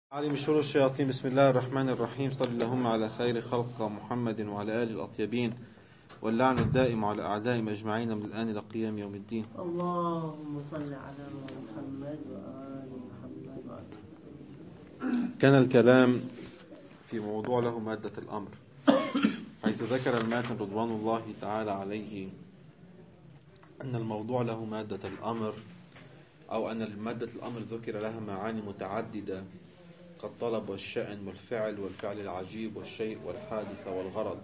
علي من شرور الشياطين. بسم الله الرحمن الرحيم. صلى اللهم على خير خلق محمد وعلى آله الأطيبين، واللعن الدائم على أعدائهم أجمعين من الآن إلى قيام يوم الدين. اللهم صل على محمد وآل محمد. كان الكلام في موضوع له مادة الأمر، حيث ذكر الماتن رضوان الله تعالى عليه أن الموضوع له مادة الأمر، أو أن مادة الأمر ذكر لها معاني متعددة كالطلب والشأن والفعل العجيب والشيء والحادثة والغرض،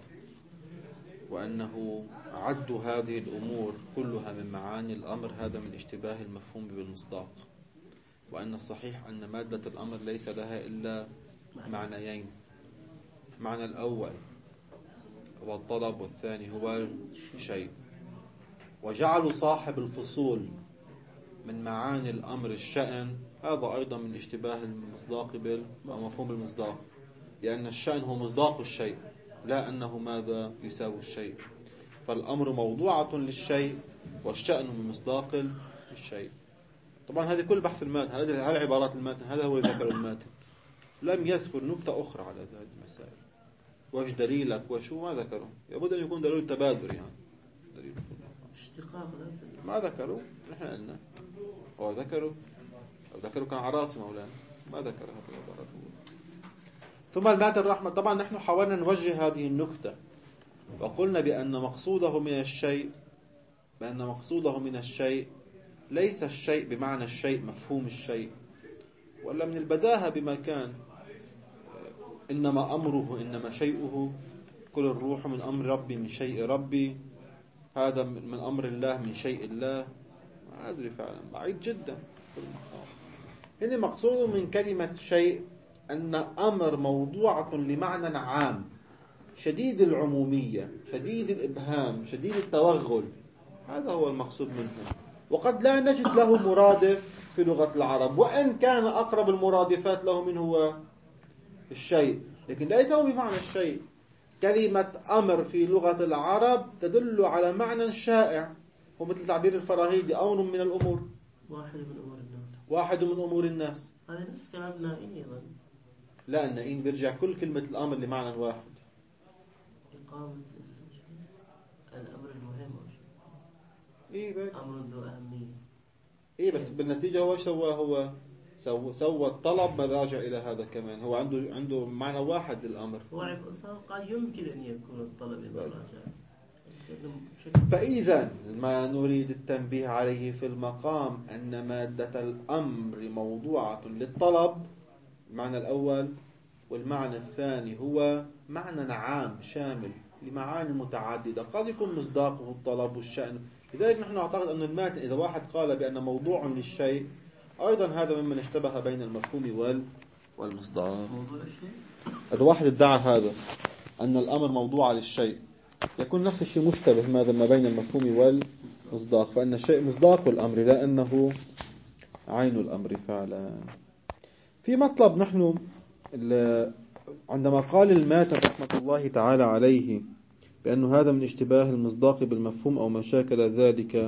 وأنه عد هذه الأمور كلها من معاني الأمر هذا من اشتباه المفهوم بالمصداق، وأن الصحيح أن مادة الأمر ليس لها إلا معنيين: معنى الأول هو الطلب، والثاني هو الشيء. وجعلوا صاحب الفصول من معاني الأمر الشأن، هذا أيضا من اشتباه المصداق بالمفهوم المصداق، لأن الشأن هو مصداق الشيء، لا أنه ماذا يساوي الشيء. فالأمر موضوعة للشيء، والشأن من مصداق الشيء. طبعا هذه كل بحث الماتن، هذه عبارات الماتن، هذا هو ذكر الماتن، لم يذكر نكتة أخرى على هذه المسائل. وش دليلك وشو ما ذكروا؟ لابد أن يكون دليل تبادر، يعني دليل اشتقاق ما ذكروا. نحن قلنا هو ذكروا كان عراصي مولانا، ما ذكر هذه العبارات. ثم الماتن الرحمة. طبعا نحن حاولنا نوجه هذه النكتة وقلنا بأن مقصوده من الشيء ليس الشيء بمعنى الشيء مفهوم الشيء، ولا من البداهة بما كان، إنما أمره إنما شيئه، كل الروح من أمر ربي من شيء ربي، هذا من أمر الله من شيء الله. ما أدري فعلا، بعيد جدا. هنا مقصود من كلمة شيء أن أمر موضوعة لمعنى عام شديد العمومية، شديد الإبهام، شديد التوغل. هذا هو المقصود منه، وقد لا نجد له مرادف في لغة العرب، وإن كان أقرب المرادفات له منه هو الشيء، لكن ليس هو بمعنى الشيء. كلمة أمر في لغة العرب تدل على معنى شائع، هو مثل تعبير الفراهيدي: أمر من الأمور، واحد من أمور الناس. هذا نفس كلام نائين أيضا. لا، النائين بيرجع كل كلمة الأمر لمعنى واحد: إقامة الأمر المهم. أمر ذو أهمية. بس بالنتيجة هو سوى الطلب مراجع إلى هذا كمان. هو عنده معنى واحد للأمر. قد يمكن أن يكون الطلب مراجع. فإذا ما نريد التنبيه عليه في المقام أن مادة الأمر موضوعة للطلب، المعنى الأول، والمعنى الثاني هو معنى عام شامل لمعاني متعددة، قد يكون مصداقه الطلب والشأن. لذلك نحن نعتقد أن الماتن إذا واحد قال بأن موضوع للشيء، أيضا هذا ممن اشتبه بين المفهوم والمصداق. إذا واحد ادعى هذا أن الأمر موضوع للشيء، يكون نفس الشيء مشتبه ماذا ما بين المفهوم والمصداق، فإن الشيء مصداق الأمر لا أنه عين الأمر فعلا. في مطلب نحن عندما قال الماتن رحمة الله تعالى عليه بأن هذا من اشتباه المصداق بالمفهوم أو ما شاكل ذلك،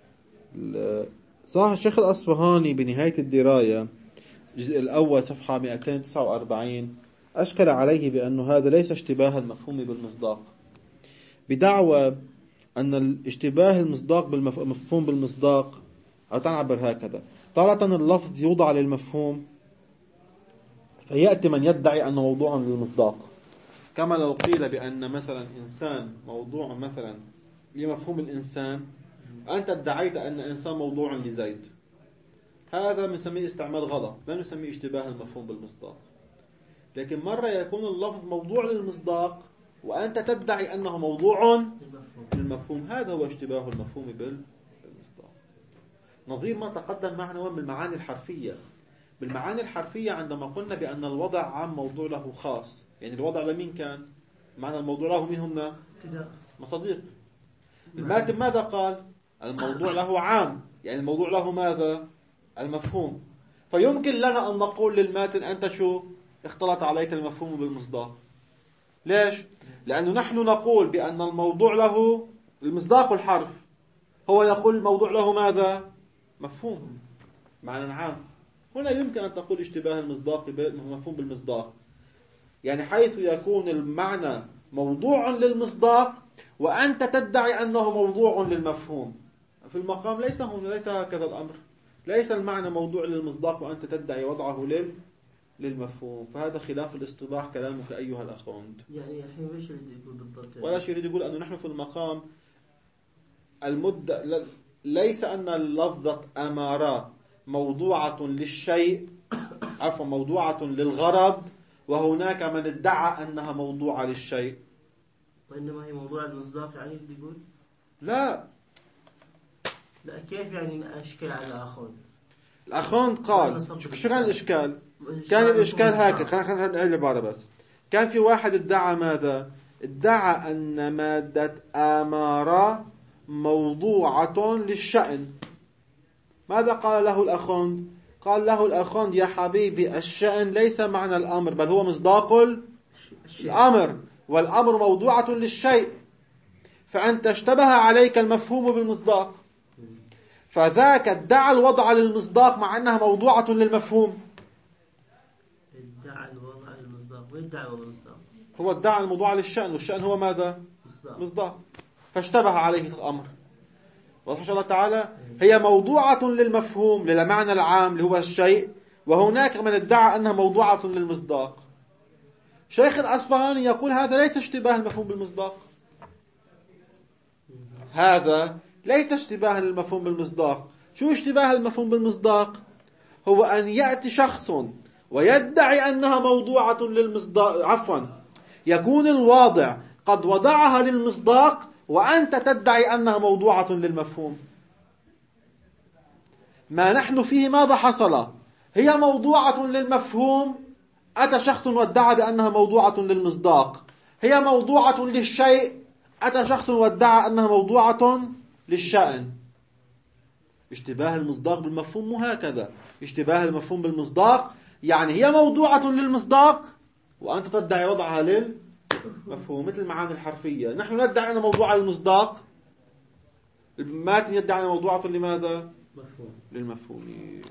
صح الشيخ الأصفهاني بنهاية الدراية الجزء الأول صفحة 249 أشكل عليه بأن هذا ليس اشتباه المفهوم بالمصداق، بدعوى أن الاشتباه المصداق بالمفهوم بالمصداق، أو تنعبر هكذا: تارة اللفظ يوضع للمفهوم فيأتي من يدعي أنه موضوع للمصداق، كما لو قيل بأن مثلا إنسان موضوع مثلا لمفهوم الإنسان، أنت ادعيت أن إنسان موضوع لزيد، هذا بنسميه استعمال غلط، لا نسميه اشتباه المفهوم بالمصداق. لكن مرة يكون اللفظ موضوع للمصداق وأنت تدعي أنه موضوع للمفهوم، هذا هو اشتباه المفهوم بالمصداق. نظير ما تقدم معنا بالمعاني الحرفية. بالمعاني الحرفية عندما قلنا بأن الوضع عام موضوع له خاص، يعني الوضع لمين كان؟ معنى الموضوع له مين هم؟ مصاديق. الماتن ماذا قال؟ الموضوع له عام، يعني الموضوع له ماذا؟ المفهوم. فيمكن لنا أن نقول للماتن: أنت شو؟ اختلط عليك المفهوم بالمصداق. ليش؟ لأنه نحن نقول بأن الموضوع له المصداق الحرف، هو يقول الموضوع له ماذا؟ مفهوم، معنى عام. هنا يمكن أن تقول اشتباه المصداق مفهوم بالمصداق، يعني حيث يكون المعنى موضوع للمصداق وأنت تدعي أنه موضوع للمفهوم. في المقام ليس هكذا الأمر، ليس المعنى موضوع للمصداق وأنت تدعي وضعه للمفهوم. فهذا خلاف الاصطلاح كلامك أيها الأخ غوند. يعني الحين وش يريد يقول بالضبط؟ ولا شيء يريد يقول أنه نحن في المقام المدة ليس أن اللفظة أمارة موضوعة للشيء، عفوا موضوعة للغرض، وهناك من ادعى أنها موضوعة للشيء، وإنما هي موضوع المصداق. يعني بدي يقول لا كيف يعني أشكل على أخوان؟ الأخوان قال شو كان الإشكال؟ كان الإشكال هكذا. خلينا نقول العبارة بس. كان في واحد ادعى ماذا؟ ادعى أن مادة أمارة موضوعة للشأن. ماذا قال له الأخوند؟ قال له الأخوند يا حبيبي الشأن ليس معنى الأمر، بل هو مصداق الأمر، والأمر موضوعة للشيء، فأنت اشتبه عليك المفهوم بالمصداق، فذاك ادعى الوضع للمصداق مع أنها موضوعة للمفهوم. ادعى الوضع للمصداق ويدعى الوضع للمصداق. هو ادعى الموضوع للشأن، والشأن هو ماذا؟ مصداق. فاشتبه عليه الأمر. واضح إن شاء الله تعالى؟ هي موضوعة للمفهوم للمعنى العام اللي هو الشيء، وهناك من ادعى أنها موضوعة للمصداق. شيخ الأصفهاني يقول هذا ليس اشتباه المفهوم بالمصداق، هذا ليس اشتباه للمفهوم بالمصداق. شو اشتباه المفهوم بالمصداق؟ هو أن يأتي شخص ويدعي أنها موضوعة للمصداق، عفوا يكون الواضع قد وضعها للمصداق وأنت تدعي أنها موضوعة للمفهوم. ما نحن فيه ماذا حصل؟ هي موضوعة للمفهوم، أتى شخص وادعى بأنها موضوعة للمصداق. هي موضوعة للشيء، أتى شخص وادعى أنها موضوعة للشأن. اشتباه المصداق بالمفهوم مو هكذا. اشتباه المفهوم بالمصداق يعني هي موضوعة للمصداق وأنت تدعي وضعها للمفهوم، مثل المعاني الحرفية. نحن ندعي أنها موضوعة للمصداق، الماتن يدعي أنها موضوعة لماذا؟ للمفهوم.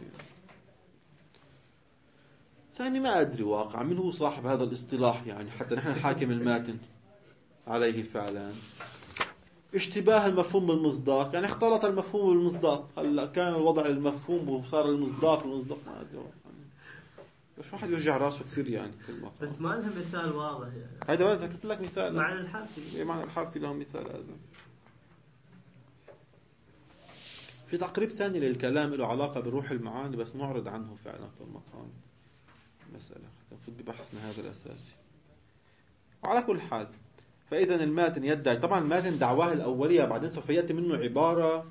ثاني ما أدري واقع من هو صاحب هذا الاصطلاح، يعني حتى نحن نحاكم الماتن عليه فعلا. اشتباه المفهوم بالمصداق يعني اختلط المفهوم بالمصداق، هلا كان الوضع للمفهوم وصار المصداق ما أدري. مش واحد يوجع راسه كثير يعني في المقام. بس ما لها مثال واضح يعني. هذا ذكرت لك مثال معنى الحرفي. معنى الحرفي له مثال. هذا في تقريب ثاني للكلام له علاقة بروح المعاني، بس نعرض عنه فعلا في المقام مسألة نفوت ببحثنا هذا الأساسي. وعلى كل حال فإذا الماتن يدعي، طبعا الماتن دعواه الأولية، بعدين سوف يأتي منه عبارة،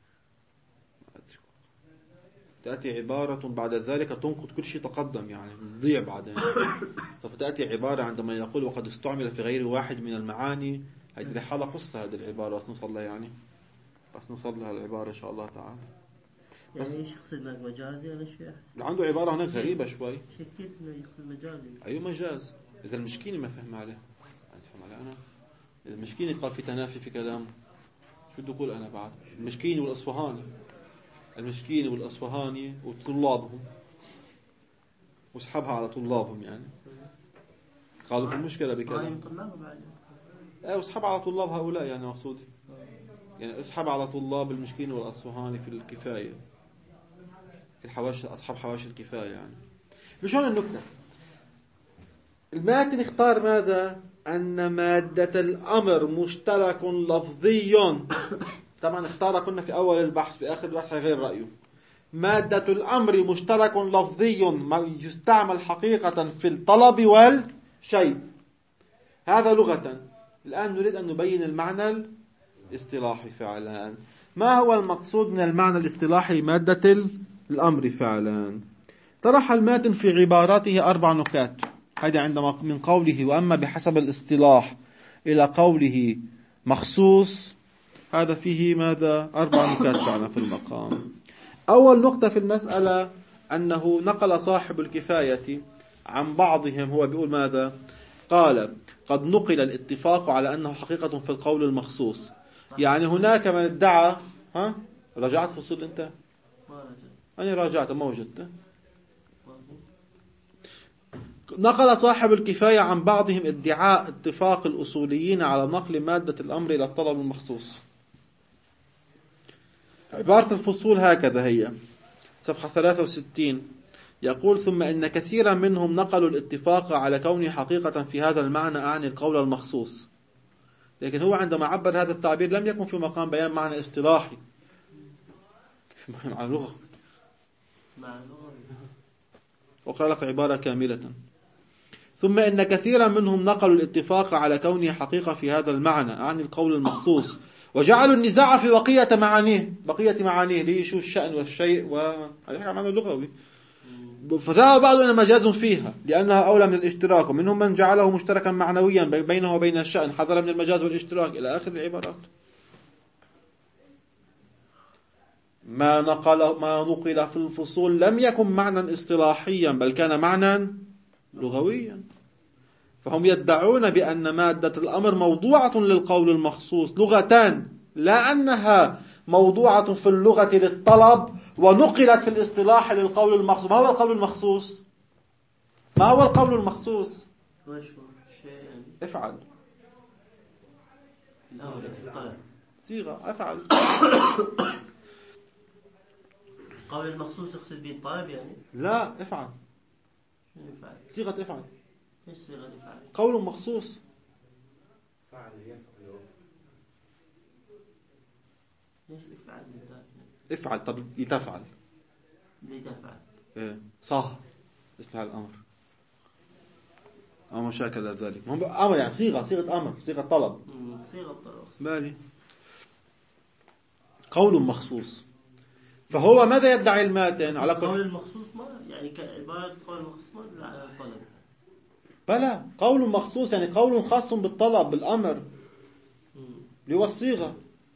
تأتي عبارة بعد ذلك تنقض كل شيء تقدم، يعني تضيع بعدين. سوف تأتي عبارة عندما يقول وقد استعمل في غير واحد من المعاني. هذه لحالة قصة هذه العبارة، بس نوصل لها يعني، بس نوصل لها العبارة إن شاء الله تعالى. يعني ايش يقصد هناك مجازي ولا شيء؟ عنده عبارة هناك غريبة شوي. شكيت انه يقصد مجازي. أيوة مجاز. إذا المشكيني ما فهم عليه، فهم عليه أنا. إذا المشكيني قال في تنافي في كلامه، شو بدي أقول أنا بعد؟ المشكيني والأصفهاني، المشكيني والأصفهاني وطلابهم، واسحبها على طلابهم يعني. قالوا في مشكلة بكلام. واسحب على طلاب هؤلاء يعني مقصودي. يعني اسحب على طلاب المشكين والأصفهاني في الكفاية، في الحواشي، أصحاب حواشي الكفاية يعني. بشون النكتة؟ الماتن اختار ماذا؟ أن مادة الأمر مشترك لفظي. طبعا اختار، قلنا في أول البحث، في آخر البحث غير رأيه. مادة الأمر مشترك لفظي يستعمل حقيقة في الطلب والشيء. هذا لغة. الآن نريد أن نبين المعنى الاصطلاحي فعلا. ما هو المقصود من المعنى الاصطلاحي مادة الأمر فعلا؟ طرح الماتن في عباراته 4 نكات. هذا عندما من قوله وأما بحسب الاصطلاح إلى قوله مخصوص، هذا فيه ماذا؟ 4 نكات فعلا في المقام. أول نقطة في المسألة أنه نقل صاحب الكفاية عن بعضهم، هو بيقول ماذا؟ قال قد نقل الاتفاق على أنه حقيقة في القول المخصوص. يعني هناك من ادعى. رجعت فصول أنت؟ ما رجعت. أنا راجعت ما وجدت. نقل صاحب الكفاية عن بعضهم ادعاء اتفاق الأصوليين على نقل مادة الأمر إلى الطلب المخصوص. عبارة الفصول هكذا هي، صفحة 63. يقول: ثم إن كثيرا منهم نقلوا الاتفاق على كونه حقيقة في هذا المعنى، أعني القول المخصوص. لكن هو عندما عبر هذا التعبير لم يكن في مقام بيان معنى اصطلاحي، في معنى لغة. أقرأ لك عبارة كاملة: ثم إن كثيرا منهم نقلوا الاتفاق على كونه حقيقة في هذا المعنى، أعني القول المخصوص، وجعلوا النزاع في بقية معانيه ليشو الشأن والشيء وهذا معنى لغوي. فذهب بعض إلى مجاز فيها لأنها أولى من الاشتراك، ومنهم من جعله مشتركا معنويا بينه وبين الشأن حذرا من المجاز والاشتراك، إلى آخر العبارات. ما نقل في الفصول لم يكن معنى اصطلاحيا، بل كان معنى لغويا. فهم يدعون بأن مادة الأمر موضوعة للقول المخصوص لغة، لا أنها موضوعة في اللغة للطلب ونقلت في الاصطلاح للقول المخصوص. ما هو القول المخصوص؟ ما هو القول المخصوص؟ افعل. صيغة افعل. القول المخصوص يقصد به الطلب يعني؟ لا، افعل. شنو يفعل؟ صيغة افعل. ايش صيغة يفعل؟ قول مخصوص. فعل يفعل. ليش افعل؟ افعل. طب لتفعل. لتفعل. ايه صح. افعل الامر او ما شاكل ذلك. هم امر يعني صيغة امر، صيغة طلب. صيغة طلب. بالي. قول مخصوص. فهو ماذا يدعي الماتن على كل قول المخصوص ما يعني كعبارة قول المخصوص ما تدل على الطلب. بلى، قول مخصوص يعني قول خاص بالطلب بالامر اللي هو الصيغة.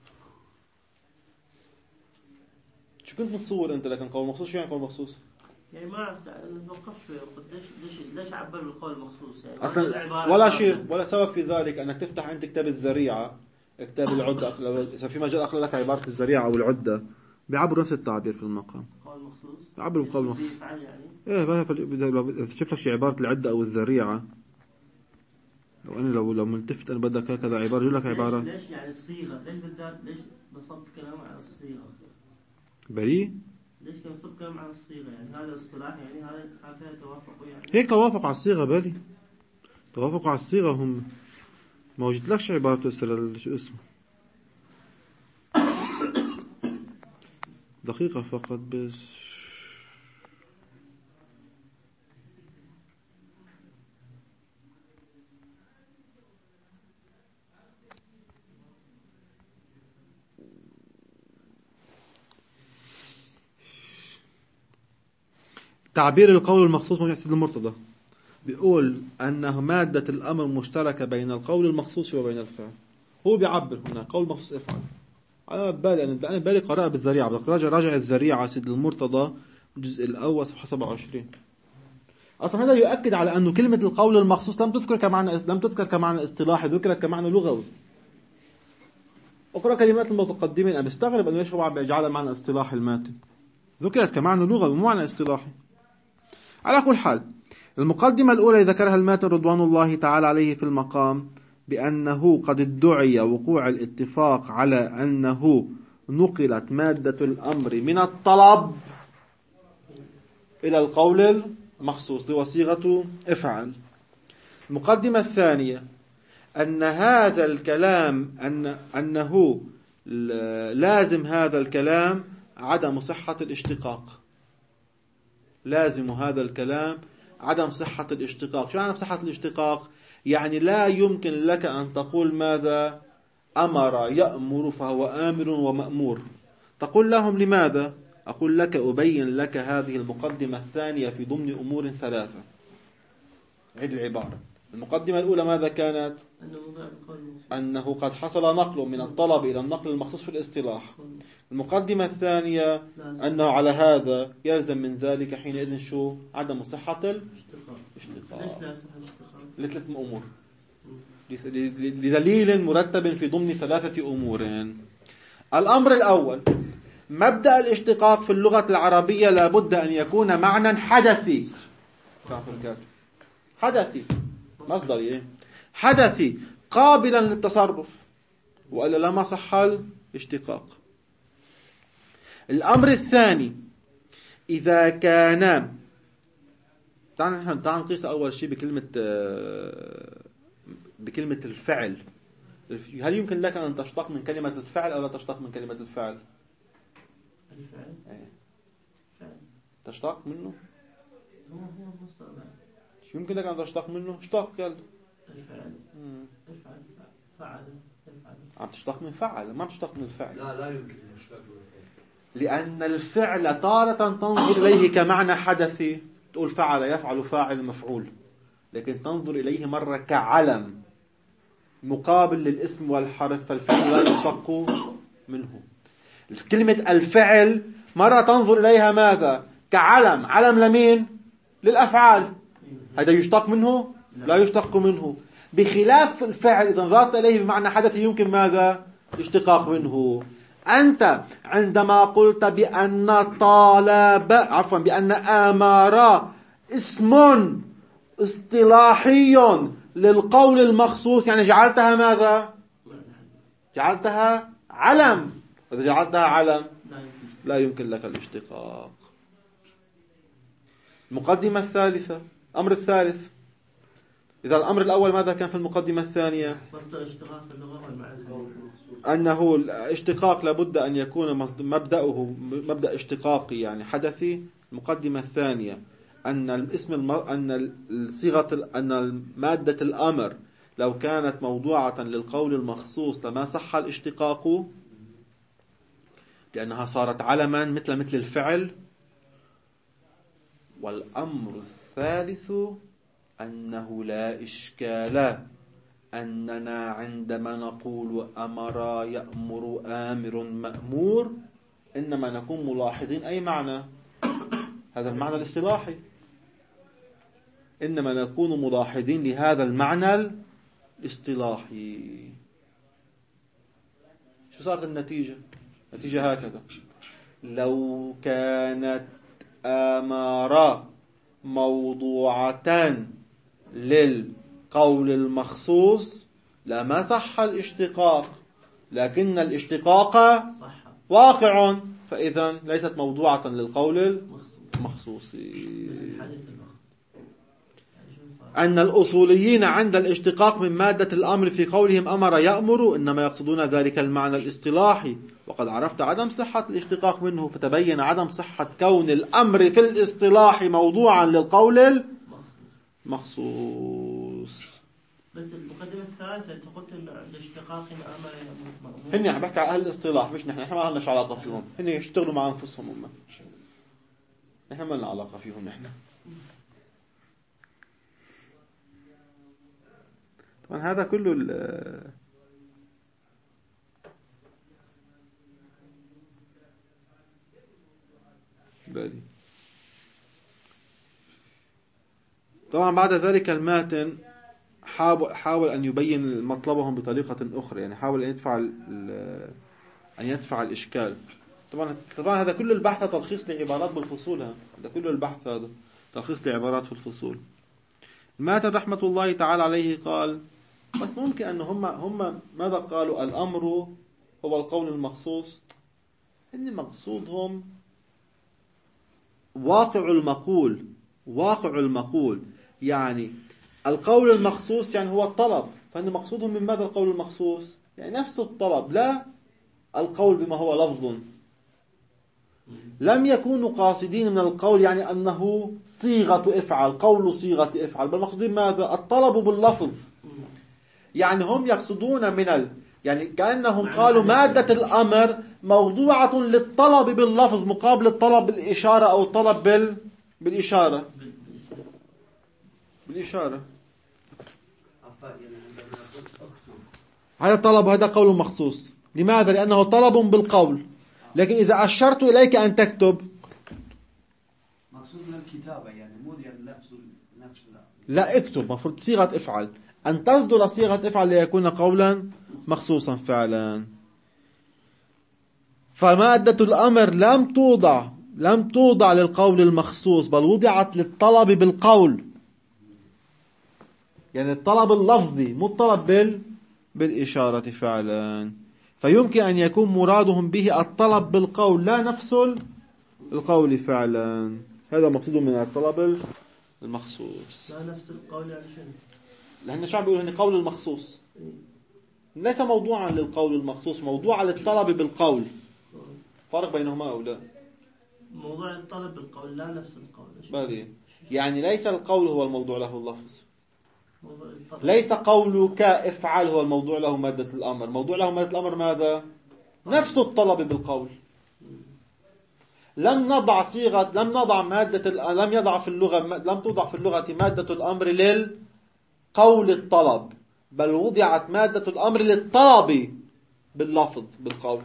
شو كنت متصور انت؟ لكن قول مخصوص شو يعني قول مخصوص؟ يعني ما عرفت، توقفت شوي وقلت ليش عبر بالقول المخصوص يعني أصلاً ولا شيء ولا سبب في ذلك انك تفتح عند كتاب الذريعة، كتاب العدة، اذا في مجال اقرا لك عبارة الذريعة او العدة بيعبروا نفس التعبير في المقام. قول مخصوص بيعبروا بقول مخصوص. يعني ايه شوف لك شي عبارة العدة او الذريعة. لو ملتفت انا بدك هكذا عبارة يقول لك عبارة. ليش يعني الصيغة؟ ليش بصب كلام عن الصيغة؟ بريء. ليش كان بصب كلام عن الصيغة؟ يعني هذا الصلاح يعني هذا توافقوا يعني. هيك توافق على الصيغة بالي. توافقوا على الصيغة هم. ما وجدت لكش عبارة شو اسمه. دقيقة فقط بس. تعبير القول المخصوص موجود سيد المرتضى بيقول أنه مادة الأمر مشتركة بين القول المخصوص وبين الفعل. هو بيعبر هنا قول مخصوص افعل. أنا بالي قراءة بالذريعة، بدك راجع الذريعة سيد المرتضى الجزء الأول صفحة 27. أصلا هذا يؤكد على أنه كلمة القول المخصوص لم تذكر كمعنى اصطلاحي، ذكرت كمعنى لغوي. أقرأ كلمات المتقدمين. أنا بستغرب أنه ليش هو عم بيجعلها معنى اصطلاحي الماتن. ذكرت كمعنى لغوي مو معنى اصطلاحي. على كل حال، المقدمة الأولى ذكرها الماتن رضوان الله تعالى عليه في المقام بأنه قد ادعي وقوع الاتفاق على أنه نقلت مادة الأمر من الطلب إلى القول المخصوص بصيغة افعل. المقدمة الثانية أن هذا الكلام أنه لازم هذا الكلام عدم صحة الاشتقاق. لازم هذا الكلام عدم صحة الاشتقاق. شو عدم صحة الاشتقاق؟ يعني لا يمكن لك أن تقول ماذا أمر يأمر فهو آمر ومأمور. تقول لهم لماذا؟ أقول لك أبين لك هذه المقدمة الثانية في ضمن أمور ثلاثة. عيد العبارة. المقدمة الأولى ماذا كانت؟ أنه قد حصل نقل من الطلب إلى النقل المخصوص في الاصطلاح. المقدمة الثانية أنه على هذا يلزم من ذلك حينئذ شو؟ عدم صحة الاشتقاق. لثلاث أمور، لدليل مرتب في ضمن ثلاثة أمور. الأمر الأول، مبدأ الاشتقاق في اللغة العربية لابد أن يكون معنى حدثي. حدثي مصدري إيه؟ حدثي قابلا للتصرف، وإلا لما صح الاشتقاق. الأمر الثاني إذا كان، تعال نقيس أول شيء بكلمة الفعل. هل يمكن لك أن تشتق من كلمة الفعل أو لا تشتق من كلمة الفعل؟ الفعل إيه. فعل تشتق منه؟ هو مصدر. شو يمكن لك أن تشتق منه؟ اشتق يلا. الفعل افعل فعل افعل. عم تشتق من فعل، ما تشتق من الفعل. لا يمكن أن يشتق من الفعل، لأن الفعل تارة تنظر إليه كمعنى حدثي، تقول فعل يفعل فاعل مفعول، لكن تنظر إليه مرة كعلم مقابل للاسم والحرف، فالفعل لا يشتق منه. كلمة الفعل مرة تنظر إليها ماذا؟ كعلم، علم لمين؟ للأفعال، هذا يشتق منه؟ لا يشتق منه. بخلاف الفعل إذا نظرت إليه بمعنى حدث يمكن ماذا؟ الاشتقاق منه. أنت عندما قلت بأن طالب، عفوا بأن آمار اسم اصطلاحي للقول المخصوص، يعني جعلتها ماذا؟ جعلتها علم. إذا جعلتها علم لا يمكن لك الاشتقاق. المقدمة الثالثة، الأمر الثالث. إذا الأمر الأول ماذا كان في المقدمة الثانية؟ مصدر اشتقاق اللغة والمعرفة، أنه الاشتقاق لابد أن يكون مبدأه مبدأ اشتقاقي يعني حدثي. المقدمة الثانية أن الاسم أن الصيغة أن مادة الأمر لو كانت موضوعة للقول المخصوص لما صح الاشتقاق، لأنها صارت علما مثل الفعل. والأمر الثالث أنه لا إشكال أننا عندما نقول أمر يأمر آمر مأمور إنما نكون ملاحظين أي معنى، هذا المعنى الاصطلاحي، إنما نكون ملاحظين لهذا المعنى الاصطلاحي. شو صارت النتيجة؟ النتيجة هكذا: لو كانت آمار موضوعة للقول المخصوص لما صح الاشتقاق، لكن الاشتقاق واقع، فإذا ليست موضوعة للقول المخصوص. أن الأصوليين عند الاشتقاق من مادة الأمر في قولهم أمر يأمر إنما يقصدون ذلك المعنى الاصطلاحي، وقد عرفت عدم صحة الاشتقاق منه، فتبين عدم صحة كون الأمر في الاصطلاح موضوعا للقول المخصوص. بس المقدمة الثالثة قلت إن الاشتقاق أمر يأمر. هني عم بحكي على أهل الاصطلاح، مش نحن ما لناش علاقة فيهم، هني يشتغلوا مع أنفسهم هم، نحن ما لنا علاقة فيهم نحن. طبعا هذا كله بالي. طبعا بعد ذلك الماتن حاول أن يبين مطلبهم بطريقة أخرى، يعني حاول أن يدفع الإشكال. طبعا هذا كل البحث تلخيص لعبارات بالفصول، هذا كل البحث هذا تلخيص لعبارات في الفصول. الماتن رحمة الله تعالى عليه قال بس ممكن أن هم ماذا قالوا؟ الأمر هو القول المخصوص، إن مقصودهم واقع المقول، يعني القول المخصوص يعني هو الطلب، فإن مقصودهم من ماذا القول المخصوص؟ يعني نفس الطلب، لا القول بما هو لفظ. لم يكونوا قاصدين من القول يعني أنه صيغة افعل، قول صيغة افعل، بل مقصودين ماذا؟ الطلب باللفظ. يعني هم يقصدون يعني كأنهم قالوا مادة الأمر موضوعة للطلب باللفظ مقابل الطلب بالإشارة أو الطلب بالإشارة. هذا طلب، هذا قول مخصوص. لماذا؟ لأنه طلب بالقول. لكن إذا أشرت إليك أن تكتب، مقصود من الكتابة يعني مو يعني نفس لا اكتب، مفروض صيغة افعل، أن تصدر صيغة افعل ليكون قولا مخصوصا فعلا. فمادة الأمر لم توضع للقول المخصوص، بل وضعت للطلب بالقول. يعني الطلب اللفظي مو الطلب بالإشارة فعلا. فيمكن أن يكون مرادهم به الطلب بالقول لا نفس القول فعلا. هذا مقصود من الطلب المخصوص. لا نفس القول يعني شنو؟ لأن الشعب يقول إن قول المخصوص ليس موضوعا للقول المخصوص، موضوعا للطلب بالقول. فرق بينهما أو لا؟ موضوع الطلب بالقول لا نفس القول. بالي يعني ليس القول هو الموضوع له اللفظ، موضوع الطلب. ليس قولك افعل هو الموضوع له مادة الأمر. موضوع له مادة الأمر ماذا؟ نفس الطلب بالقول. لم نضع لم توضع في اللغة مادة الأمر للقول الطلب، بل وضعت مادة الأمر للطلب باللفظ بالقول.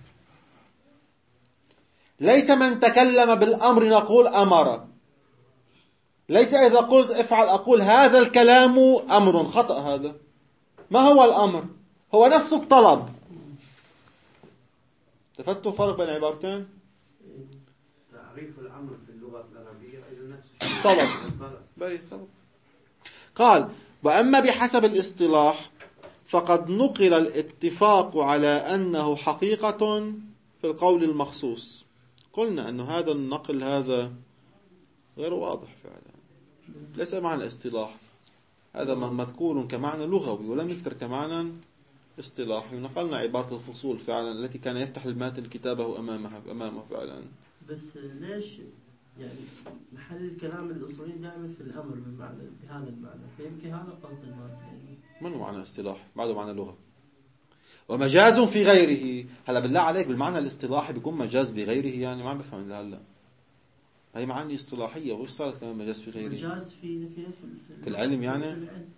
ليس من تكلم بالأمر نقول أمر، ليس إذا قلت افعل أقول هذا الكلام أمر. خطأ هذا. ما هو الأمر؟ هو نفس الطلب. تفتوا فرق بين عبارتين؟ تعريف الأمر في اللغة العربية أيضا نفس الشيء. طلب. قال وأما بحسب الاصطلاح فقد نقل الاتفاق على أنه حقيقة في القول المخصوص. قلنا أن هذا النقل هذا غير واضح فعلا، ليس معنى اصطلاح. هذا مذكور كمعنى لغوي ولم يذكر كمعنى اصطلاحي. نقلنا عبارة الفصول فعلا التي كان يفتح الماتن كتابه أمامه فعلا. بس ليش يعني محل الكلام الأصولي دائما في الأمر بهذا المعنى؟ فيمكن هذا قصد الماتن. من هو معنى اصطلاح؟ بعده معنى لغة. ومجاز في غيره. هلا بالله عليك بالمعنى الاصطلاحي بيكون مجاز بغيره؟ يعني ما عم بفهم هلا. هي معاني اصطلاحية وش صارت كمان مجاز في غيره؟ مجاز في العلم يعني.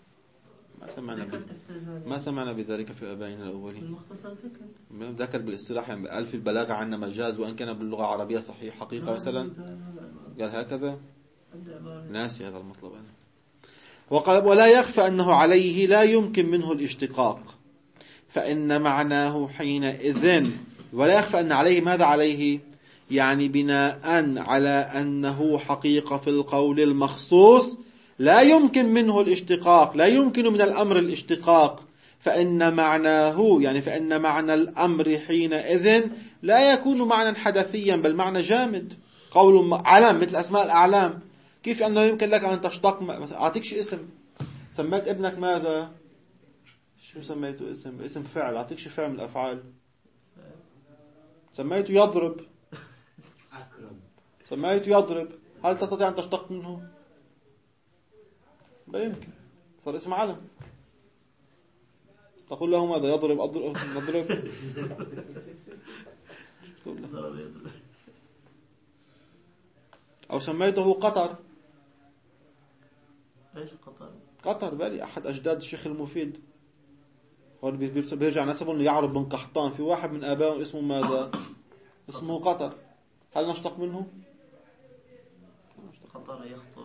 ما سمعنا بذلك في آبائنا الأولين. المختصر ذكر بالاصطلاح يعني ألف البلاغة عنا مجاز وإن كان باللغة العربية صحيح حقيقة مثلا. قال هكذا. ناسي هذا المطلب أنا. وقال ولا يخفى أنه عليه لا يمكن منه الاشتقاق فإن معناه حينئذ. ولا يخفى أن عليه ماذا عليه؟ يعني بناء على أنه حقيقة في القول المخصوص لا يمكن منه الاشتقاق، لا يمكن من الأمر الاشتقاق. فإن معناه يعني فإن معنى الأمر حينئذ لا يكون معنى حدثيا بل معنى جامد. قول علم مثل أسماء الأعلام. كيف أنه يمكن لك أن تشتق أعطيك شيء اسم، سميت ابنك ماذا؟ شو سميته؟ اسم فعل. أعطيك شيء فعل من الأفعال. سميته يضرب. أكرم. سميته يضرب. هل تستطيع أن تشتق منه؟ لا يمكن. صار اسم علم. تقول له ماذا؟ يضرب نضرب. أو سميته قطر. ايش قطر؟ قطر بالي أحد أجداد الشيخ المفيد. هو بيرجع نسبه انه يعرب بن قحطان. في واحد من آبائه اسمه ماذا؟ اسمه قطر. هل نشتق منه؟ قطر يخطر.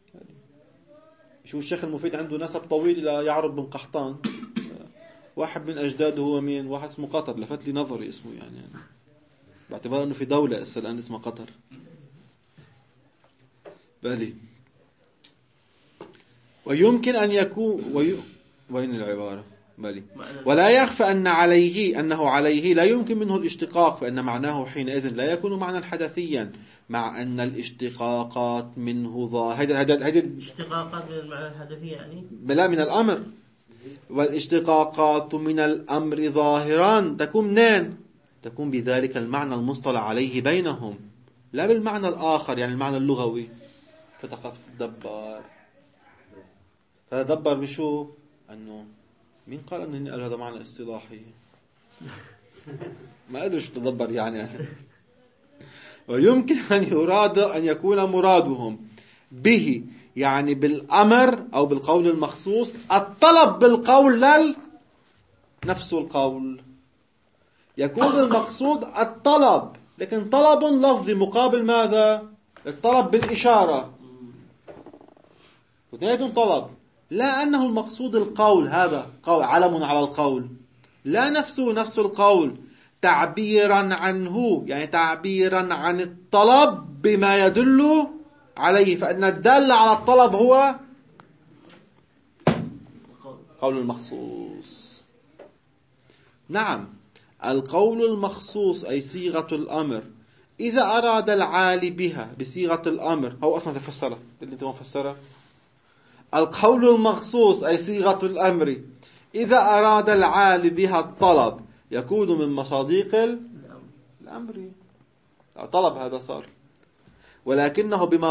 شو الشيخ المفيد عنده نسب طويل إلى يعرب بن قحطان. واحد من أجداده هو مين؟ واحد اسمه قطر. لفت لي نظري اسمه يعني باعتبار أنه في دولة الآن اسمها قطر. بالي ويمكن أن يكون وين العبارة؟ بالي ولا يخفى أنه عليه لا يمكن منه الاشتقاق فإن معناه حينئذ لا يكون معنى حدثيا مع أن الاشتقاقات منه ظاهرة. هذه اشتقاقات من المعنى الحدثي يعني؟ بلا من الأمر. والاشتقاقات من الأمر ظاهران تكون منين؟ تكون بذلك المعنى المصطلح عليه بينهم لا بالمعنى الآخر يعني المعنى اللغوي. فتقف تدبر. فتدبر بشو؟ أنه مين قال أنه هذا معنى اصطلاحي؟ ما أدري شو تدبر يعني. ويمكن أن يكون مرادهم به يعني بالأمر أو بالقول المخصوص الطلب بالقول نفس القول. يكون المقصود الطلب لكن طلب لفظي مقابل ماذا؟ الطلب بالإشارة. واثنين طلب. لا أنه المقصود القول هذا قول علم على القول لا نفس القول تعبيرا عنه يعني تعبيرا عن الطلب بما يدل عليه. فإن الدال على الطلب هو قول المخصوص. نعم، القول المخصوص أي صيغة الأمر إذا أراد العالي بها بصيغة الأمر، هو أصلا تفسره اللي أنت مفسره. القول المخصوص أي صيغة الأمر إذا أراد العالي بها الطلب يكون من مصادق الأمر. طلب هذا صار، ولكنه بما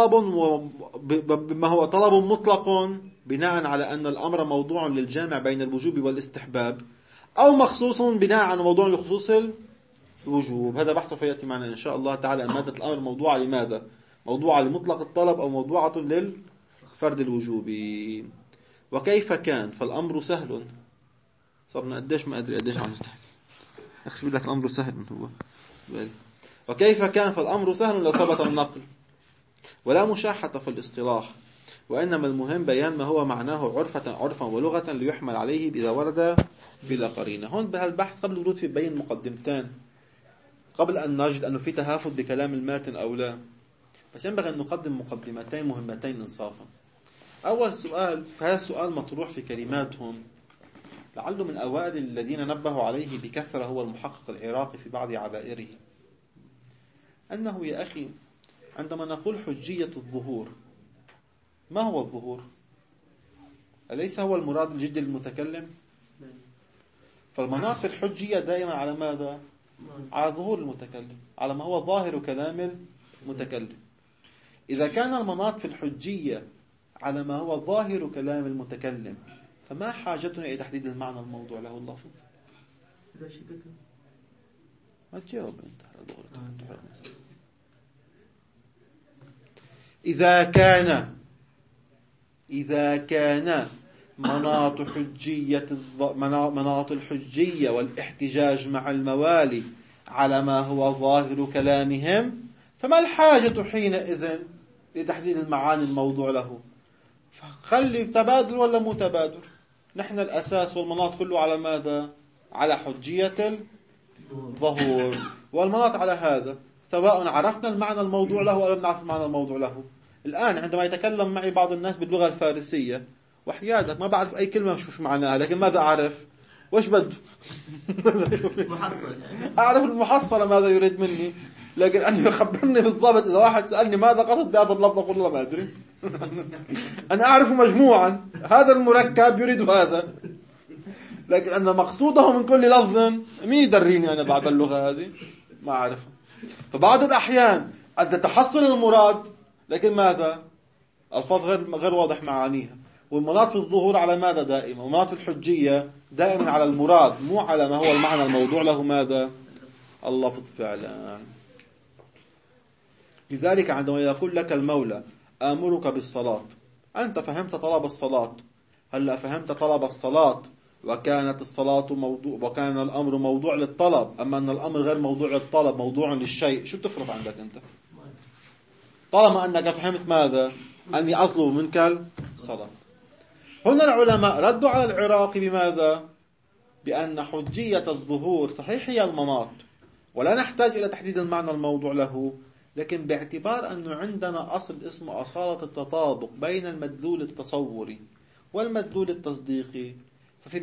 هو طلب مطلق بناء على أن الأمر موضوع للجامع بين الوجوب والاستحباب، أو مخصوص بناء على موضوع لخصوص الوجوب. هذا بحث فيأتي معنا إن شاء الله تعالى أن مادة الأمر موضوعة لماذا؟ موضوعة لمطلق الطلب أو موضوعة للفرد الوجوبي. وكيف كان فالأمر سهل. صرنا قديش ما أدري قديش عم نتحكي أخشى لك الأمر سهل هو. وكيف كان فالأمر سهل لو ثبت النقل، ولا مشاحة في الاصطلاح، وإنما المهم بيان ما هو معناه عرفا ولغة ليحمل عليه إذا ورد بلا قرينة. هون بهالبحث قبل الورود في بين مقدمتان قبل أن نجد أنه في تهافت بكلام الماتن أو لا، بس ينبغي أن نقدم مقدمتين مهمتين إنصافا. أول سؤال، فهذا السؤال مطروح في كلماتهم لعله من أوائل الذين نبهوا عليه بكثرة هو المحقق العراقي في بعض عبائره، أنه يا أخي عندما نقول حجية الظهور، ما هو الظهور؟ أليس هو المراد الجدي للمتكلم؟ فالمناط في الحجية دائما على ماذا؟ على ظهور المتكلم، على ما هو ظاهر كلام المتكلم. إذا كان المناط في الحجية على ما هو ظاهر كلام المتكلم، فما حاجتنا إلى تحديد المعنى الموضوع له اللفظ؟ ما تجاوب أنت على دورة. إذا كان مناط الحجية والاحتجاج مع الموالي على ما هو ظاهر كلامهم، فما الحاجة حينئذ لتحديد المعاني الموضوع له؟ فخلي تبادل ولا مو تبادل. نحن الأساس والمناط كله على ماذا؟ على حجية الظهور، والمناط على هذا، سواء عرفنا المعنى الموضوع له أو لم نعرف المعنى الموضوع له. الآن عندما يتكلم معي بعض الناس باللغة الفارسية، وحياتك ما بعرف أي كلمة شو معناها، لكن ماذا أعرف؟ وش بده؟ محصل يعني. أعرف المحصلة ماذا يريد مني، لكن أن يخبرني بالضبط إذا واحد سألني ماذا قصد بهذا اللفظ أقول له ما أدري. أنا أعرف مجموعا هذا المركب يريد هذا، لكن أن مقصوده من كل لفظ مين يدريني أنا بعد اللغة هذه؟ ما أعرفها. فبعض الأحيان قد تحصل المراد، لكن ماذا؟ الفاظ غير واضح معانيها. والمناط في الظهور على ماذا دائما؟ ومناط الحجية دائما على المراد، مو على ما هو المعنى الموضوع له ماذا؟ اللفظ فعلا. لذلك عندما يقول لك المولى آمرك بالصلاة، أنت فهمت طلب الصلاة. هلأ فهمت طلب الصلاة وكانت الصلاة موضوع، وكان الأمر موضوع للطلب، أما أن الأمر غير موضوع للطلب، موضوع للشيء، شو بتفرق عندك أنت؟ طالما أنك فهمت ماذا؟ أني أطلب منك الصلاة. هنا العلماء ردوا على العراقي بماذا؟ بأن حجية الظهور صحيح هي المناط، ولا نحتاج إلى تحديد المعنى الموضوع له، لكن باعتبار أنه عندنا أصل اسمه أصالة التطابق بين المدلول التصوري والمدلول التصديقي، ففي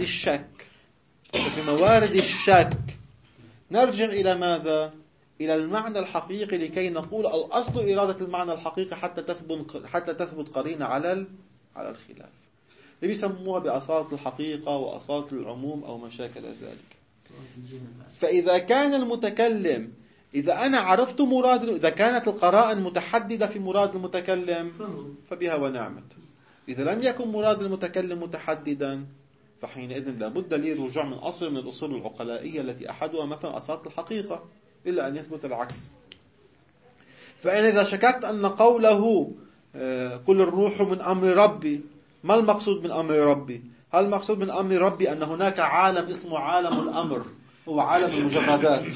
موارد الشك نرجع إلى ماذا؟ إلى المعنى الحقيقي لكي نقول الأصل إرادة المعنى الحقيقي حتى تثبت قرينة على الخلاف، اللي بيسموها بأصالة الحقيقة وأصالة العموم أو ما شاكل ذلك. فإذا كان المتكلم، إذا أنا عرفت مراده، إذا كانت القرائن متحددة في مراد المتكلم فبها ونعمت. إذا لم يكن مراد المتكلم متحددا فحينئذ لابد لي الرجوع من أصل من الأصول العقلائية التي أحدها مثلا أصالة الحقيقة، إلا أن يثبت العكس. فإن إذا شككت أن قوله قل الروح من أمر ربي، ما المقصود من أمر ربي؟ هل المقصود من أمر ربي أن هناك عالم اسمه عالم الأمر، هو عالم المجردات،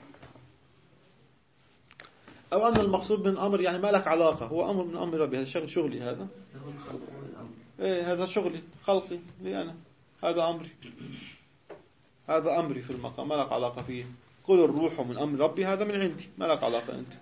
أو أن المقصود من أمر يعني ما لك علاقة، هو أمر من أمر ربي، هذا شغلي، هذا هذا شغلي خلقي لي أنا، هذا أمري في المقام، ما لك علاقة فيه. قل الروح من أمر ربي، هذا من عندي، ما لك علاقة أنت.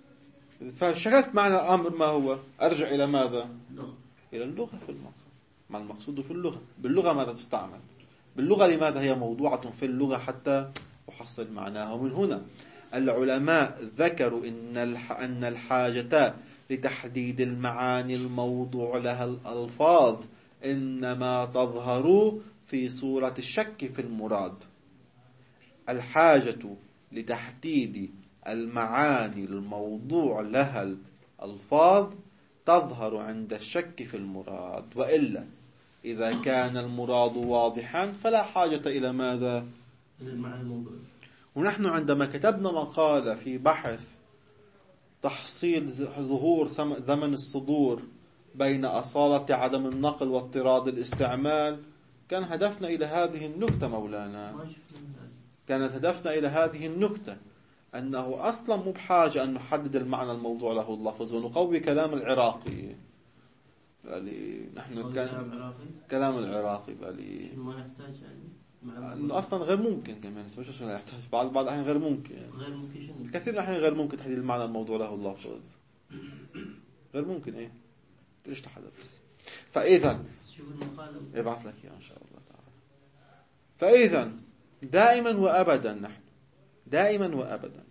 فشككت معنى الأمر ما هو، أرجع إلى ماذا؟ إلى اللغة في المقام. ما المقصود في اللغة؟ باللغة ماذا تستعمل؟ باللغة لماذا هي موضوعة في اللغة حتى أحصل معناها؟ ومن هنا العلماء ذكروا أن الحاجة لتحديد المعاني الموضوع لها الألفاظ إنما تظهر في صورة الشك في المراد. الحاجة لتحديد المعاني الموضوع لها الألفاظ تظهر عند الشك في المراد، وإلا إذا كان المراد واضحا فلا حاجة إلى ماذا؟ المعنى الموضوع. ونحن عندما كتبنا مقالة في بحث تحصيل ظهور زمن الصدور بين أصالة عدم النقل واضطراد الاستعمال، كان هدفنا إلى هذه النكتة مولانا، كانت هدفنا إلى هذه النكتة، أنه أصلا مو بحاجة أن نحدد المعنى الموضوع له اللفظ ونقوي كلام العراقي. بالي نحن كلام العراقي بالي ما يحتاج يعني أنه أصلا غير ممكن كمان، مش لا يحتاج، بعض الأحيان غير ممكن، غير ممكن شنو؟ كثير من الأحيان غير ممكن تحديد المعنى الموضوع له اللفظ، غير ممكن. إيه ليش لحد بس؟ فإذا شوف المقالة ابعث لك إن شاء الله تعالى. فإذا دائما وأبدا نحن دائما وأبدا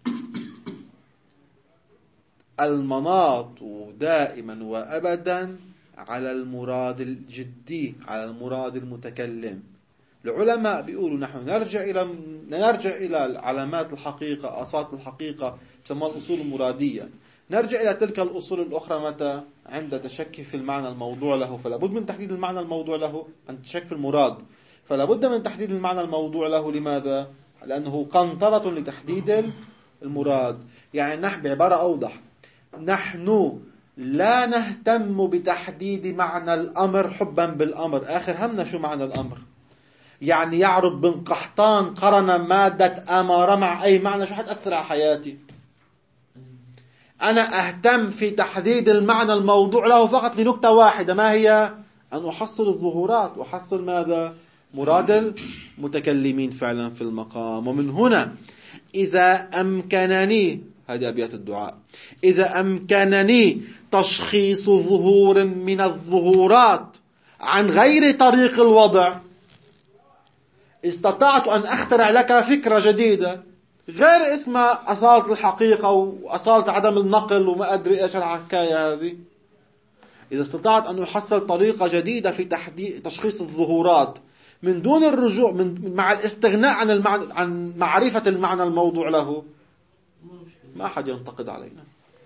المناط دائما وأبدا على المراد الجدي، على المراد المتكلم. العلماء بيقولوا نحن نرجع إلى علامات الحقيقة، أصات الحقيقة، بسموها الأصول المرادية. نرجع إلى تلك الأصول الأخرى متى؟ عند تشك في المعنى الموضوع له، فلا بد من تحديد المعنى الموضوع له، عند تشك في المراد فلا بد من تحديد المعنى الموضوع له. لماذا؟ لأنه قنطرة لتحديد المراد. يعني نحن بعبارة أوضح، نحن لا نهتم بتحديد معنى الأمر حبا بالأمر. آخر همنا شو معنى الأمر؟ يعني يعرب بن قحطان قرن مادة أمارة مع أي معنى، شو حتأثر على حياتي؟ أنا أهتم في تحديد المعنى الموضوع له فقط لنكتة واحدة، ما هي؟ أن أحصل الظهورات وأحصل ماذا؟ مراد المتكلمين فعلا في المقام. ومن هنا إذا أمكنني، هذه أبيات الدعاء، إذا أمكنني تشخيص ظهور من الظهورات عن غير طريق الوضع، استطعت أن أخترع لك فكرة جديدة غير اسمها أصالة الحقيقة وأصالة عدم النقل وما أدري إيش الحكاية هذه. إذا استطعت أن أحصل طريقة جديدة في تشخيص الظهورات من دون الرجوع مع الاستغناء عن معرفة المعنى الموضوع له، ما أحد ينتقد علينا،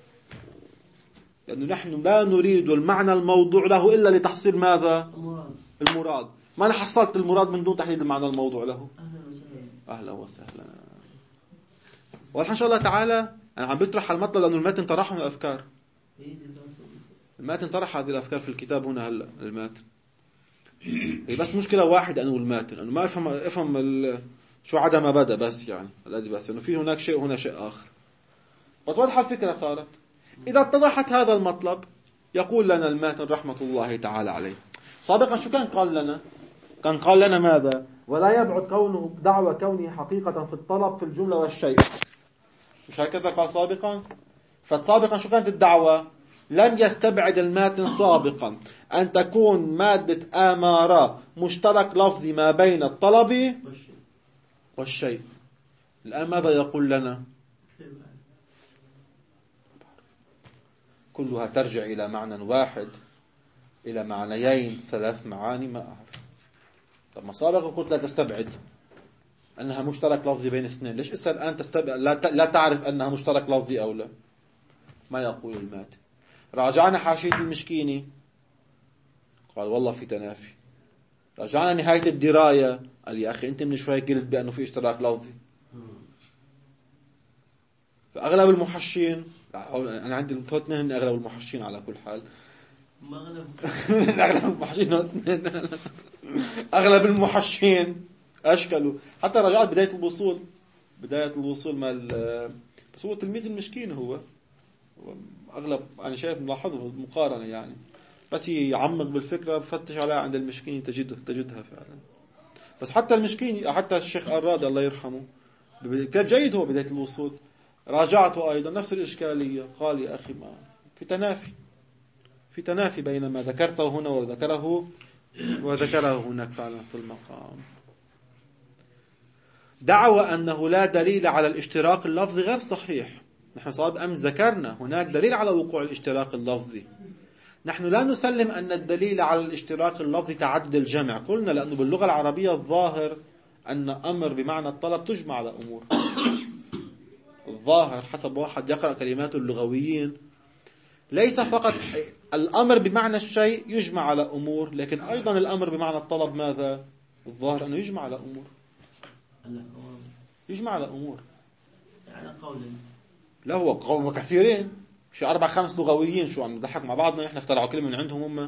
لأنه نحن لا نريد المعنى الموضوع له إلا لتحصيل ماذا؟ المراد. ما أنا حصلت المراد من دون تحديد المعنى الموضوع له. أهلا وسهلا. والحين إن شاء الله تعالى أنا عم بطرح المطلب، لأنه الماتن طرح من الأفكار، الماتن طرح هذه الأفكار في الكتاب هنا هلأ. الماتن هي بس مشكلة واحدة، أنه الماتن أنه ما أفهم شو عدم ما بدأ، بس يعني الذي بس أنه في هناك شيء وهنا شيء آخر. بس واضحة الفكرة صارت. إذا اتضحت هذا المطلب يقول لنا الماتن رحمة الله تعالى عليه. سابقا شو كان قال لنا؟ كان قال لنا ماذا؟ ولا يبعد كونه دعوة كونه حقيقة في الطلب في الجملة والشيء. مش هكذا قال سابقا؟ فسابقا شو كانت الدعوة؟ لم يستبعد الماتن سابقا أن تكون مادة آمارة مشترك لفظي ما بين الطلب والشيء. الآن ماذا يقول لنا؟ كلها ترجع إلى معنى واحد، إلى معنيين، 3 معاني، ما أعرف. طب ما سابقا قلت لا تستبعد أنها مشترك لفظي بين 2، ليش إسا الآن تستبعد لا تعرف أنها مشترك لفظي أو لا؟ ما يقول الماتن. راجعنا حاشية المشكيني قال والله في تنافي. راجعنا نهاية الدراية قال يا أخي أنت من شوي قلت بأنه في اشتراك لفظي. فأغلب المحشين، أنا عندي اثنين من أغلب المحشين على كل حال، أغلب المحشين أغلب المحشين أشكلوا. حتى رجعت بداية الوصول مال، بس هو تلميذ المشكين، هو أغلب أنا شايف ملاحظه مقارنة يعني، بس يعمق بالفكرة بفتش عليها عند المشكين تجدها فعلا. بس حتى المشكين، حتى الشيخ الراد الله يرحمه كتاب جيد هو بداية الوصول، راجعته أيضا نفس الإشكالية. قال يا أخي ما في تنافي بين ما ذكرته هنا وذكره وذكره هناك فعلا في المقام. دعوى أنه لا دليل على الاشتراك اللفظي غير صحيح. نحن صاد أمس ذكرنا هناك دليل على وقوع الاشتراك اللفظي. نحن لا نسلم أن الدليل على الاشتراك اللفظي تعدد الجمع. قلنا لأنه باللغة العربية الظاهر أن أمر بمعنى الطلب تجمع على أمور. الظاهر حسب واحد يقرأ كلمات اللغويين ليس فقط الأمر بمعنى الشيء يجمع على أمور، لكن أيضا الأمر بمعنى الطلب ماذا؟ الظاهر أنه يجمع على أمور. يجمع على أمور يعني قول لا هو قوم كثيرين، شو 4-5 لغويين شو عم نضحك مع بعضنا، احنا اخترعوا كلمة من عندهم هم.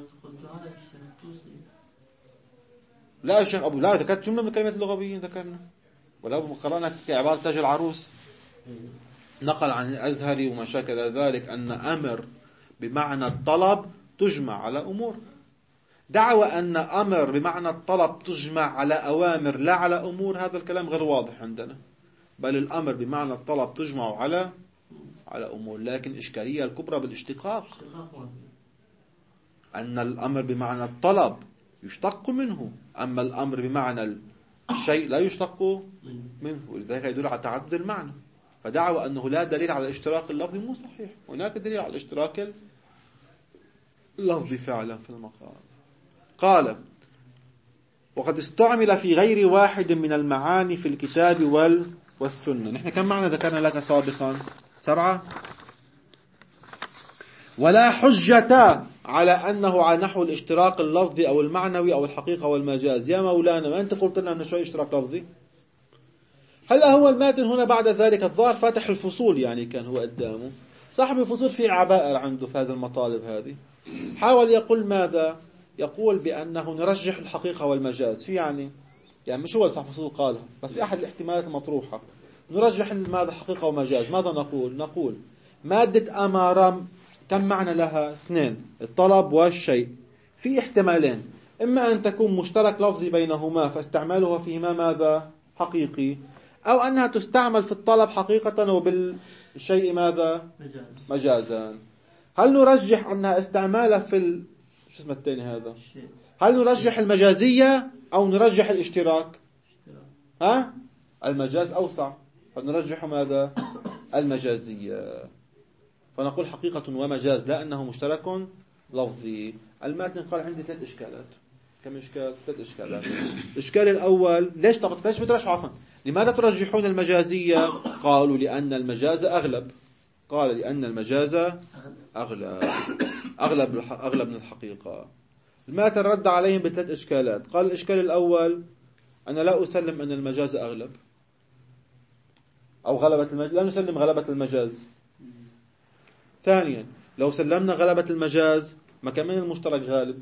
لا الشيخ أبو لا ذكرت جملة من كلمات اللغويين ذكرنا، ولا قرأنا عبارة تاج العروس نقل عن الأزهري وما شاكل ذلك أن أمر بمعنى الطلب تجمع على أمور. دعوى أن أمر بمعنى الطلب تجمع على أوامر لا على أمور، هذا الكلام غير واضح عندنا. بل الأمر بمعنى الطلب تجمع على أمور، لكن الإشكالية الكبرى بالاشتقاق أن الأمر بمعنى الطلب يشتق منه، أما الأمر بمعنى الشيء لا يشتق منه، ولذلك يدل على تعدد المعنى. فدعوى أنه لا دليل على الاشتراك اللفظي مو صحيح، هناك دليل على الاشتراك اللفظي فعلا في المقام. قال وقد استعمل في غير واحد من المعاني في الكتاب والسنة. نحن كم معنى ذكرنا لك سابقا؟ 7. ولا حجة على أنه على نحو الاشتراك اللفظي أو المعنوي أو الحقيقة والمجاز. يا مولانا ما أنت قلت لنا أنه شو اشتراك لفظي؟ هلا هو الماتن هنا بعد ذلك الظاهر فاتح الفصول، يعني كان هو قدامه صاحب الفصول في عبائر عنده في هذه المطالب هذه. حاول يقول ماذا؟ يقول بأنه نرجح الحقيقة والمجاز. شو يعني مش هو صاحب الفصول قالها، بس في أحد الاحتمالات المطروحة نرجح ماذا حقيقة ومجاز. ماذا نقول مادة أمارة كم معنى لها؟ 2، الطلب والشيء. في احتمالين، إما أن تكون مشترك لفظي بينهما فاستعمالها فيهما ماذا؟ حقيقي، أو أنها تستعمل في الطلب حقيقة وبالشيء ماذا؟ مجازا. هل نرجح أنها استعمالها في شو اسمه الثاني هذا؟ هل نرجح المجازية أو نرجح الاشتراك؟ المجاز أوسع، فنرجح ماذا؟ المجازية. فنقول حقيقة ومجاز لا أنه مشترك لفظي. الماتن قال عندي 3 إشكالات. كم إشكال؟ 3 إشكالات. الإشكال الأول ليش بترجحوا عفوا لماذا ترجحون المجازية؟ قالوا لأن المجاز أغلب. قال لأن المجاز أغلب من الحقيقة. الماتن رد عليهم ب3 إشكالات. قال الإشكال الأول أنا لا أسلم أن المجاز أغلب أو غلبة المجاز، لا نسلم غلبة المجاز. ثانيا لو سلمنا غلبة المجاز ما كمان المشترك غالب.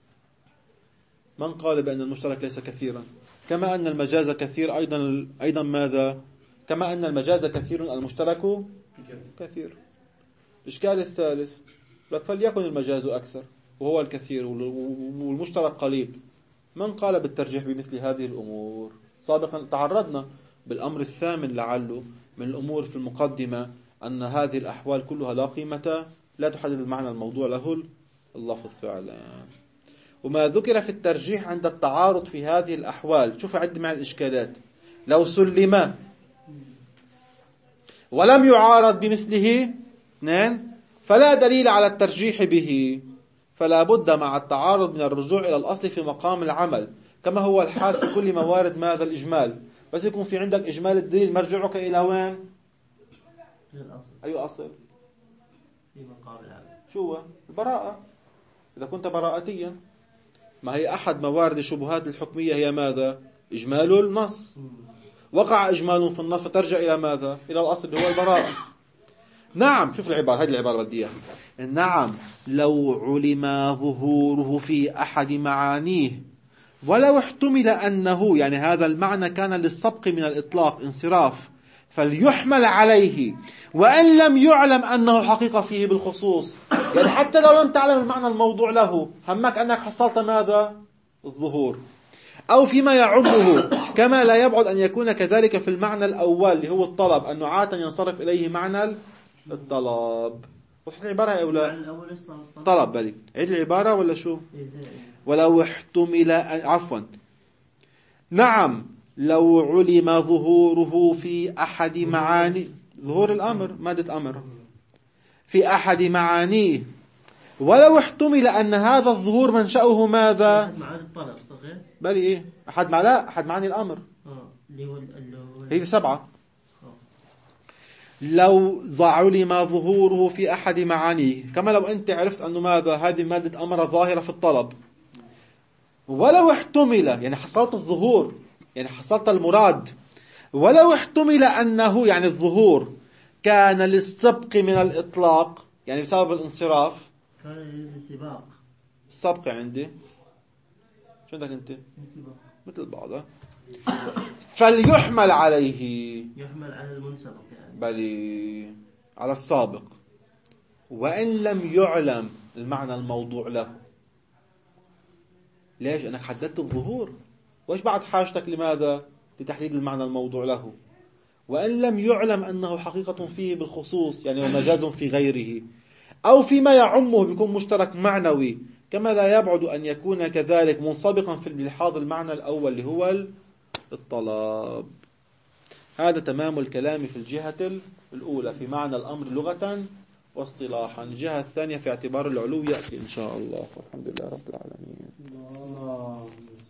من قال بأن المشترك ليس كثيرا؟ كما أن المجاز كثير أيضا ماذا؟ كما أن المجاز كثير المشترك كثير. الإشكال الثالث لك فليكن المجاز أكثر وهو الكثير والمشترك قليل. من قال بالترجيح بمثل هذه الأمور؟ سابقا تعرضنا بالأمر الثامن لعله من الأمور في المقدمة أن هذه الأحوال كلها لا قيمة، لا تحدد المعنى الموضوع له اللفظ فعلا. وما ذكر في الترجيح عند التعارض في هذه الأحوال، شوف عد مع الإشكالات. لو سلم ولم يعارض بمثله 2 فلا دليل على الترجيح به، فلا بد مع التعارض من الرجوع إلى الأصل في مقام العمل، كما هو الحال في كل موارد ماذا الإجمال. بس يكون في عندك إجمال الدليل مرجعك إلى وين؟ أي أصل؟ في مقام العمل. شو هو؟ البراءة. إذا كنت براءتيا ما هي أحد موارد الشبهات الحكمية هي ماذا؟ إجمال النص. وقع إجمال في النص فترجع إلى ماذا؟ إلى الأصل اللي هو البراءة. نعم شوف العبارة، هذه العبارة بدي إياها. نعم لو علم ظهوره في أحد معانيه ولو احتمل أنه يعني هذا المعنى كان للسبق من الإطلاق انصراف فليحمل عليه وأن لم يعلم أنه حقيقة فيه بالخصوص. يعني حتى لو لم تعلم المعنى الموضوع له همك أنك حصلت ماذا؟ الظهور. أو فيما يعمه، كما لا يبعد أن يكون كذلك في المعنى الأول اللي هو الطلب، أنه عادة ينصرف إليه معنى الطلب. وضحت العبارة أو لا؟ الأول طلب بالي عيد العبارة ولا شو؟ إيه زي ولو احتمل عفوا نعم لو علم ظهوره في أحد معاني ظهور الأمر مادة أمر في أحد معانيه ولو احتمل أن هذا الظهور منشأه ماذا؟ أحد معاني الطلب صغير. بالي إيه؟ أحد معاني الأمر اللي هو هي 7. لو علم ظهوره في أحد معانيه كما لو أنت عرفت أنه ماذا هذه مادة أمر ظاهرة في الطلب ولو احتمل يعني حصلت الظهور يعني حصلت المراد ولو احتمل أنه يعني الظهور كان للسبق من الإطلاق يعني بسبب الانصراف كان الانسباق السبق عندي شو عندك أنت انسباق مثل بعض فليحمل عليه يحمل على المنسبق يعني بل على السابق وإن لم يعلم المعنى الموضوع له. ليش؟ أنك حددت الظهور وإيش بعد حاجتك لماذا؟ لتحديد المعنى الموضوع له. وإن لم يعلم أنه حقيقة فيه بالخصوص يعني ومجاز في غيره أو فيما يعمه بيكون مشترك معنوي كما لا يبعد أن يكون كذلك منسبقا في الملحاظ المعنى الأول اللي هو الطلب. هذا تمام الكلام في الجهة الأولى في معنى الأمر لغة واصطلاحا. الجهة الثانية في اعتبار العلو يأتي إن شاء الله. والحمد لله رب العالمين.